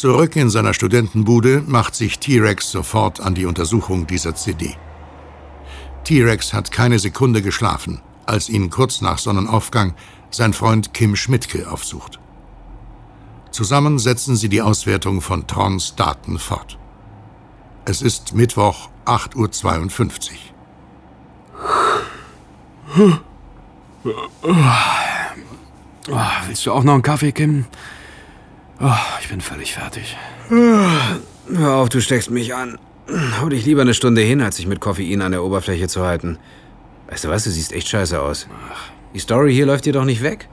Zurück in seiner Studentenbude macht sich T-Rex sofort an die Untersuchung dieser CD. T-Rex hat keine Sekunde geschlafen, als ihn kurz nach Sonnenaufgang sein Freund Kim Schmidtke aufsucht. Zusammen setzen sie die Auswertung von Trons Daten fort. Es ist Mittwoch, 8:52 Uhr. Willst du auch noch einen Kaffee, Kim? Ich bin völlig fertig. Hör auf, du steckst mich an. Hau dich lieber eine Stunde hin, als sich mit Koffein an der Oberfläche zu halten. Weißt du was, du siehst echt scheiße aus. Die Story hier läuft dir doch nicht weg?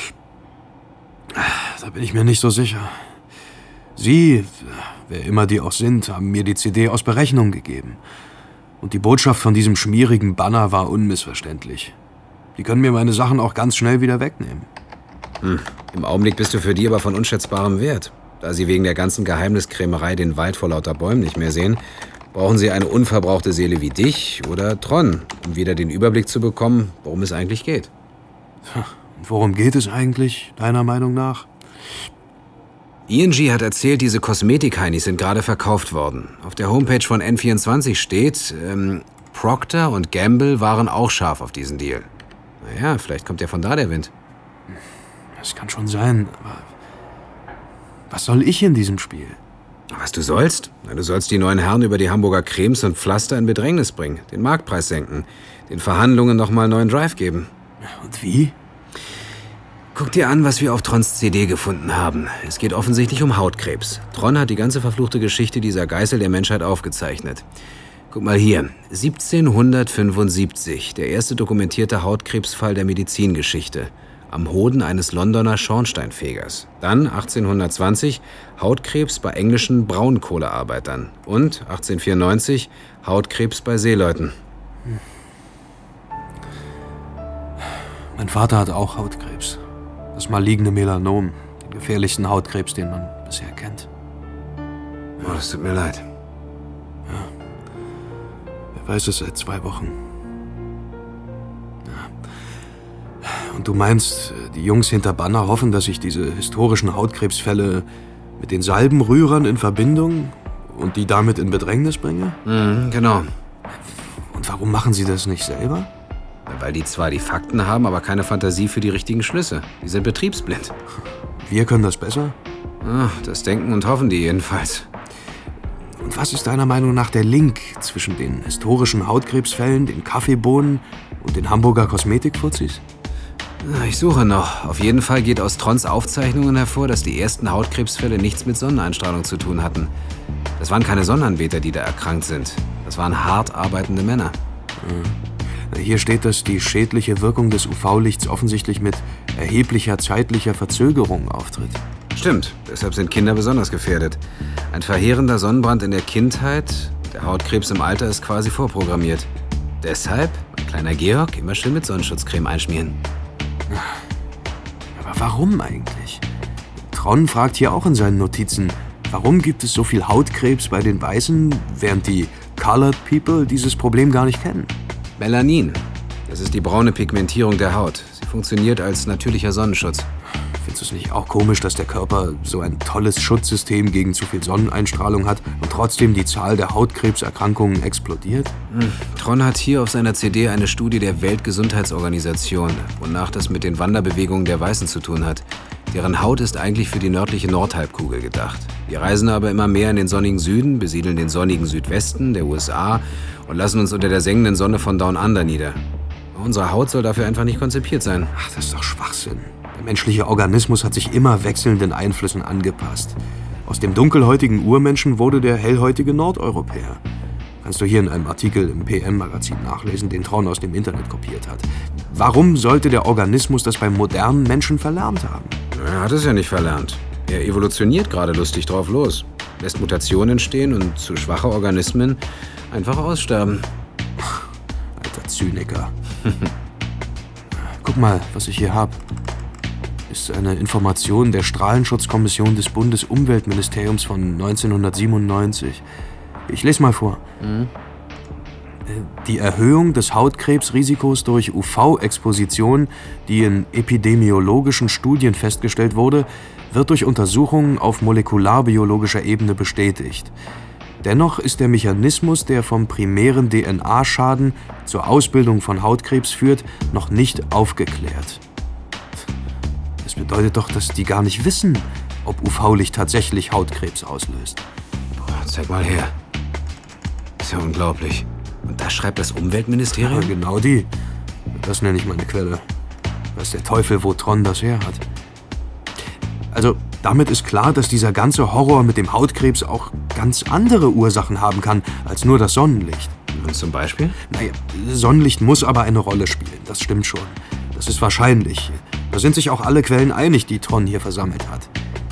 Da bin ich mir nicht so sicher. Sie, wer immer die auch sind, haben mir die CD aus Berechnung gegeben. Und die Botschaft von diesem schmierigen Banner war unmissverständlich. Die können mir meine Sachen auch ganz schnell wieder wegnehmen. Im Augenblick bist du für die aber von unschätzbarem Wert. Da sie wegen der ganzen Geheimniskrämerei den Wald vor lauter Bäumen nicht mehr sehen, brauchen sie eine unverbrauchte Seele wie dich oder Tron, um wieder den Überblick zu bekommen, worum es eigentlich geht. Und worum geht es eigentlich, deiner Meinung nach? ING hat erzählt, diese Kosmetik-Heinis sind gerade verkauft worden. Auf der Homepage von N24 steht, Procter und Gamble waren auch scharf auf diesen Deal. Naja, vielleicht kommt ja von da der Wind. Das kann schon sein, aber was soll ich in diesem Spiel? Was du sollst? Na, du sollst die neuen Herren über die Hamburger Cremes und Pflaster in Bedrängnis bringen, den Marktpreis senken, den Verhandlungen nochmal neuen Drive geben. Und wie? Guck dir an, was wir auf Trons CD gefunden haben. Es geht offensichtlich um Hautkrebs. Tron hat die ganze verfluchte Geschichte dieser Geißel der Menschheit aufgezeichnet. Guck mal hier, 1775, der erste dokumentierte Hautkrebsfall der Medizingeschichte. Am Hoden eines Londoner Schornsteinfegers. Dann 1820 Hautkrebs bei englischen Braunkohlearbeitern. Und 1894 Hautkrebs bei Seeleuten. Mein Vater hat auch Hautkrebs. Das maligne Melanom. Den gefährlichsten Hautkrebs, den man bisher kennt. Oh, das tut mir leid. Ja. Er weiß es seit 2 Wochen. Und du meinst, die Jungs hinter Banner hoffen, dass ich diese historischen Hautkrebsfälle mit den Salbenrührern in Verbindung und die damit in Bedrängnis bringe? Genau. Und warum machen sie das nicht selber? Weil die zwar die Fakten haben, aber keine Fantasie für die richtigen Schlüsse. Die sind betriebsblind. Wir können das besser? Das denken und hoffen die jedenfalls. Und was ist deiner Meinung nach der Link zwischen den historischen Hautkrebsfällen, den Kaffeebohnen und den Hamburger Kosmetikfuzis? Ich suche noch. Auf jeden Fall geht aus Trons Aufzeichnungen hervor, dass die ersten Hautkrebsfälle nichts mit Sonneneinstrahlung zu tun hatten. Das waren keine Sonnenanbeter, die da erkrankt sind. Das waren hart arbeitende Männer. Hier steht, dass die schädliche Wirkung des UV-Lichts offensichtlich mit erheblicher zeitlicher Verzögerung auftritt. Stimmt, deshalb sind Kinder besonders gefährdet. Ein verheerender Sonnenbrand in der Kindheit, der Hautkrebs im Alter ist quasi vorprogrammiert. Deshalb, mein kleiner Georg, immer schön mit Sonnenschutzcreme einschmieren. Aber warum eigentlich? Tron fragt hier auch in seinen Notizen, warum gibt es so viel Hautkrebs bei den Weißen, während die Colored People dieses Problem gar nicht kennen? Melanin. Das ist die braune Pigmentierung der Haut. Sie funktioniert als natürlicher Sonnenschutz. Findest du es nicht auch komisch, dass der Körper so ein tolles Schutzsystem gegen zu viel Sonneneinstrahlung hat und trotzdem die Zahl der Hautkrebserkrankungen explodiert? Tron hat hier auf seiner CD eine Studie der Weltgesundheitsorganisation, wonach das mit den Wanderbewegungen der Weißen zu tun hat. Deren Haut ist eigentlich für die nördliche Nordhalbkugel gedacht. Die reisen aber immer mehr in den sonnigen Süden, besiedeln den sonnigen Südwesten der USA und lassen uns unter der sengenden Sonne von Down Under nieder. Unsere Haut soll dafür einfach nicht konzipiert sein. Ach, das ist doch Schwachsinn. Der menschliche Organismus hat sich immer wechselnden Einflüssen angepasst. Aus dem dunkelhäutigen Urmenschen wurde der hellhäutige Nordeuropäer. Kannst du hier in einem Artikel im PM-Magazin nachlesen, den Tron aus dem Internet kopiert hat. Warum sollte der Organismus das beim modernen Menschen verlernt haben? Er hat es ja nicht verlernt. Er evolutioniert gerade lustig drauf los. Lässt Mutationen entstehen und zu schwache Organismen einfach aussterben. Alter Zyniker. Guck mal, was ich hier habe. Ist eine Information der Strahlenschutzkommission des Bundesumweltministeriums von 1997. Ich lese mal vor. Die Erhöhung des Hautkrebsrisikos durch UV-Exposition, die in epidemiologischen Studien festgestellt wurde, wird durch Untersuchungen auf molekularbiologischer Ebene bestätigt. Dennoch ist der Mechanismus, der vom primären DNA-Schaden zur Ausbildung von Hautkrebs führt, noch nicht aufgeklärt. Das bedeutet doch, dass die gar nicht wissen, ob UV-Licht tatsächlich Hautkrebs auslöst. Boah, zeig mal her. Ist ja unglaublich. Und das schreibt das Umweltministerium? Ja, genau die. Das nenne ich meine Quelle. Weiß der Teufel, wo Tron das her hat. Also, damit ist klar, dass dieser ganze Horror mit dem Hautkrebs auch ganz andere Ursachen haben kann, als nur das Sonnenlicht. Und zum Beispiel? Naja, Sonnenlicht muss aber eine Rolle spielen, das stimmt schon. Das ist wahrscheinlich. Da sind sich auch alle Quellen einig, die Tron hier versammelt hat.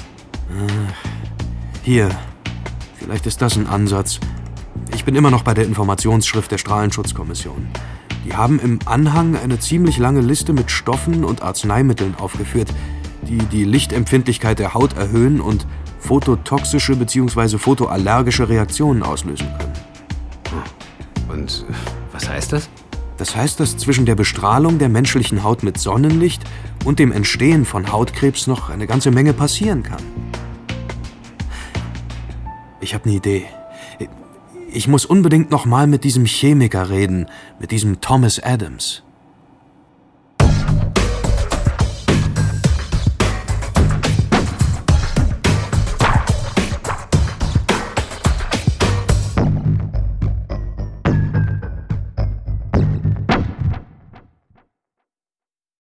Hier, vielleicht ist das ein Ansatz. Ich bin immer noch bei der Informationsschrift der Strahlenschutzkommission. Die haben im Anhang eine ziemlich lange Liste mit Stoffen und Arzneimitteln aufgeführt, die die Lichtempfindlichkeit der Haut erhöhen und phototoxische bzw. photoallergische Reaktionen auslösen können. Und was heißt das? Das heißt, dass zwischen der Bestrahlung der menschlichen Haut mit Sonnenlicht und dem Entstehen von Hautkrebs noch eine ganze Menge passieren kann. Ich habe eine Idee. Ich muss unbedingt noch mal mit diesem Chemiker reden, mit diesem Thomas Adams.